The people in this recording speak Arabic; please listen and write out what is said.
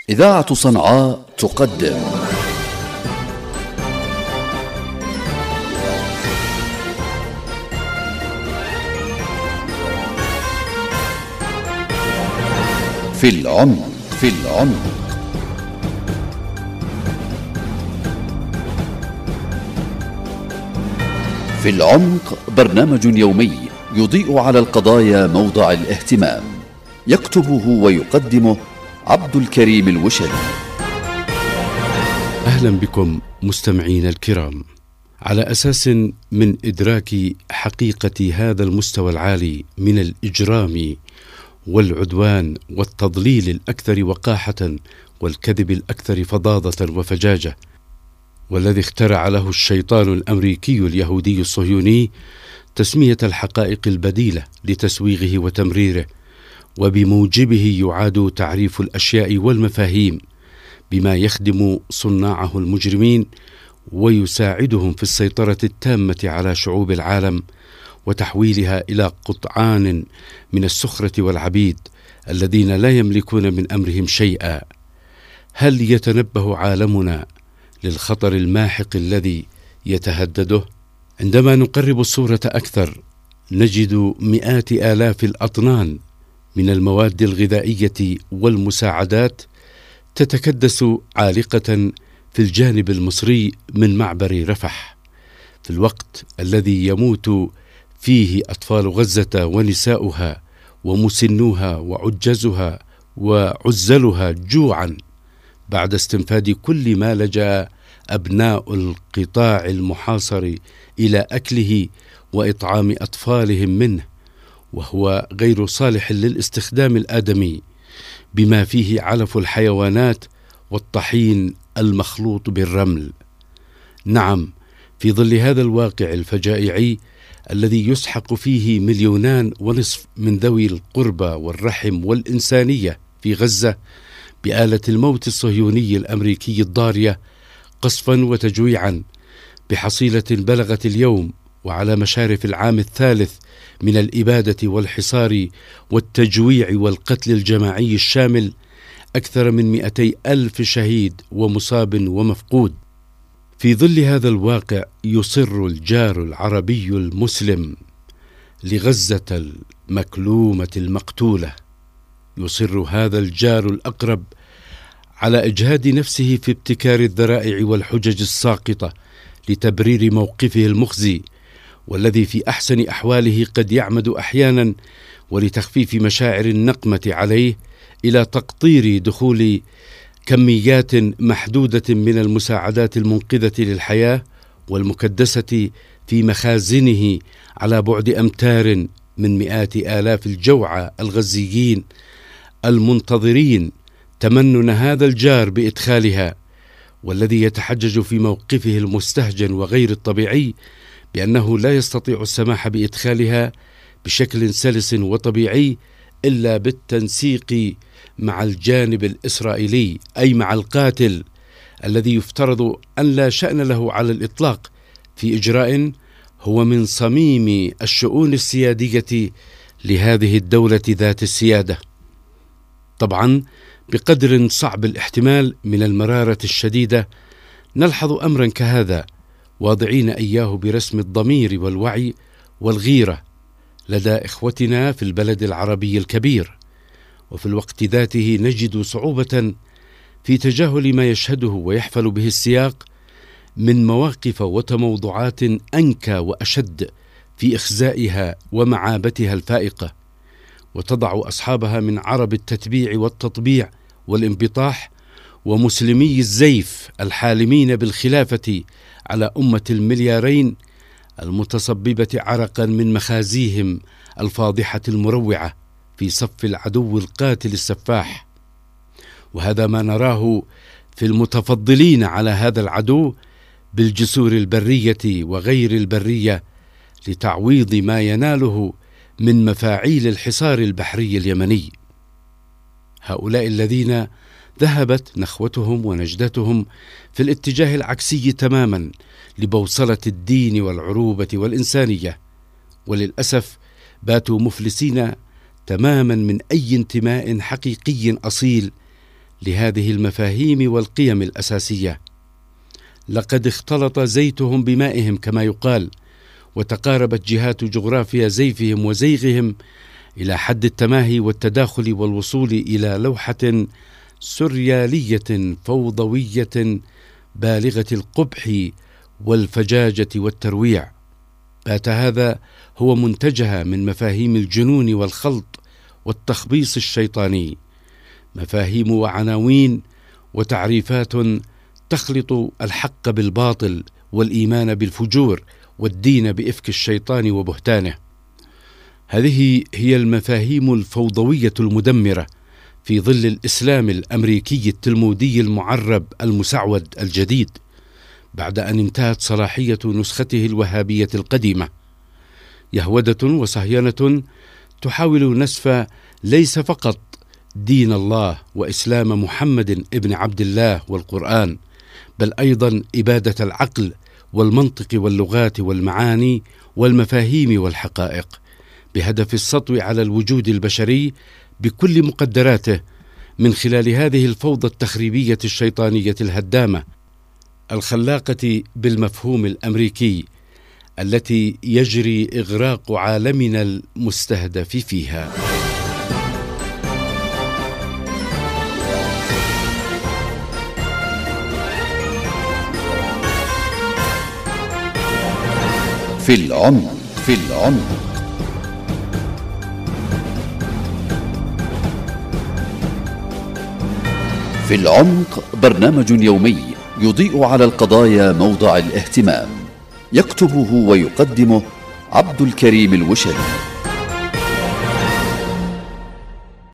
إذاعة صنعاء تقدم في العمق. في العمق برنامج يومي يضيء على القضايا موضع الاهتمام، يكتبه ويقدمه عبد الكريم الوشري. أهلا بكم مستمعين الكرام. على أساس من إدراك حقيقة هذا المستوى العالي من الإجرام والعدوان والتضليل الأكثر وقاحة والكذب الأكثر فظاظة وفجاجة، والذي اخترع له الشيطان الأمريكي اليهودي الصهيوني تسمية الحقائق البديلة لتسويغه وتمريره، وبموجبه يعاد تعريف الأشياء والمفاهيم بما يخدم صناعه المجرمين ويساعدهم في السيطرة التامة على شعوب العالم وتحويلها إلى قطعان من السخرة والعبيد الذين لا يملكون من أمرهم شيئا. هل يتنبه عالمنا للخطر الماحق الذي يتهدده؟ عندما نقرب الصورة أكثر نجد مئات آلاف الأطنان من المواد الغذائية والمساعدات تتكدس عالقة في الجانب المصري من معبر رفح، في الوقت الذي يموت فيه أطفال غزة ونساؤها ومسنوها وعجزها وعزلها جوعا بعد استنفاد كل ما لجأ أبناء القطاع المحاصر إلى أكله وإطعام أطفالهم منه، وهو غير صالح للاستخدام الآدمي بما فيه علف الحيوانات والطحين المخلوط بالرمل. نعم، في ظل هذا الواقع الفجائعي الذي يسحق فيه 2.5 مليون من ذوي القربى والرحم والإنسانية في غزة بآلة الموت الصهيوني الأمريكي الضارية قصفا وتجويعا، بحصيلة بلغت اليوم وعلى مشارف العام الثالث من الإبادة والحصار والتجويع والقتل الجماعي الشامل أكثر من 200,000 شهيد ومصاب ومفقود. في ظل هذا الواقع يصر الجار العربي المسلم لغزة المكلومة المقتولة، يصر هذا الجار الأقرب على إجهاد نفسه في ابتكار الذرائع والحجج الساقطة لتبرير موقفه المخزي، والذي في أحسن أحواله قد يعمد أحيانا ولتخفيف مشاعر النقمة عليه إلى تقطير دخول كميات محدودة من المساعدات المنقذة للحياة والمكدسة في مخازنه على بعد أمتار من مئات آلاف الجوعى الغزيين المنتظرين تمنن هذا الجار بإدخالها، والذي يتحجج في موقفه المستهجن وغير الطبيعي بأنه لا يستطيع السماح بإدخالها بشكل سلس وطبيعي إلا بالتنسيق مع الجانب الإسرائيلي، أي مع القاتل الذي يفترض أن لا شأن له على الإطلاق في إجراء هو من صميم الشؤون السيادية لهذه الدولة ذات السيادة. طبعا بقدر صعب الاحتمال من المرارة الشديدة نلحظ أمرا كهذا واضعين إياه برسم الضمير والوعي والغيرة لدى إخوتنا في البلد العربي الكبير، وفي الوقت ذاته نجد صعوبة في تجاهل ما يشهده ويحفل به السياق من مواقف وتموضعات أنكى وأشد في إخزائها ومعابتها الفائقة، وتضع أصحابها من عرب التتبيع والتطبيع والانبطاح ومسلمي الزيف الحالمين بالخلافة على أمة 2 مليار المتصببة عرقا من مخازيهم الفاضحة المروعة في صف العدو القاتل السفاح. وهذا ما نراه في المتفضلين على هذا العدو بالجسور البرية وغير البرية لتعويض ما يناله من مفاعيل الحصار البحري اليمني. هؤلاء الذين ذهبت نخوتهم ونجدتهم في الاتجاه العكسي تماما لبوصلة الدين والعروبة والإنسانية، وللأسف باتوا مفلسين تماما من أي انتماء حقيقي أصيل لهذه المفاهيم والقيم الأساسية. لقد اختلط زيتهم بمائهم كما يقال، وتقاربت جهات جغرافيا زيفهم وزيغهم إلى حد التماهي والتداخل والوصول إلى لوحة سريالية فوضوية بالغة القبح والفجاجة والترويع. بات هذا هو منتجها من مفاهيم الجنون والخلط والتخبيص الشيطاني، مفاهيم وعناوين وتعريفات تخلط الحق بالباطل والإيمان بالفجور والدين بإفك الشيطان وبهتانه. هذه هي المفاهيم الفوضوية المدمرة في ظل الإسلام الأمريكي التلمودي المعرب المسعود الجديد، بعد أن انتهت صلاحية نسخته الوهابية القديمة. يهودة وصهينة تحاول نسف ليس فقط دين الله وإسلام محمد ابن عبد الله والقرآن، بل أيضا إبادة العقل والمنطق واللغات والمعاني والمفاهيم والحقائق، بهدف السطو على الوجود البشري بكل مقدراته من خلال هذه الفوضى التخريبية الشيطانية الهدامة الخلاقة بالمفهوم الأمريكي، التي يجري إغراق عالمنا المستهدف فيها. في العمق. في العمق. في العمق برنامج يومي يضيء على القضايا موضع الاهتمام، يكتبه ويقدمه عبد الكريم الوشلي.